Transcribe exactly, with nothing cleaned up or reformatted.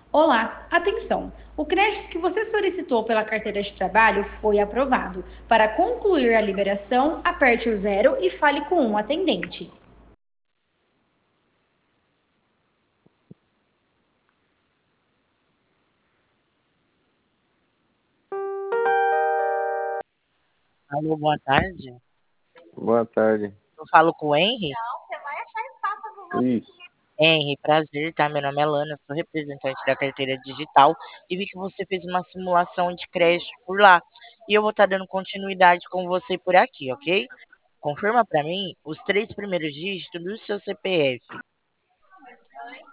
Olá, atenção! O crédito que você solicitou pela carteira de trabalho foi aprovado. Para concluir a liberação, aperte o zero e fale com um atendente. Alô, boa tarde. Boa tarde. Eu falo com o Henry. Isso. Henry, prazer, tá? Meu nome é Lana, sou representante da carteira digital e vi que você fez uma simulação de crédito por lá. E eu vou estar dando continuidade com você por aqui, ok? Confirma pra mim os três primeiros dígitos do seu C P F.